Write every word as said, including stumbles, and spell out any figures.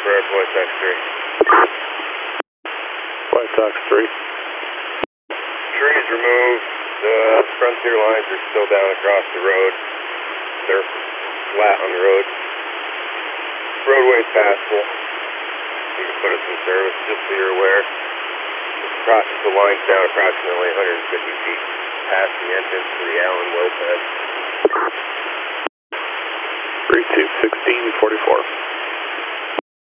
Air White Sox three. White Sox three. Trees removed. The frontier lines are still down across the road. They're flat on the road. Roadway's passable. You can put us in service, just so you're aware. The line's down approximately one hundred fifty feet past the entrance to the Allen well pad. three two sixteen forty-four.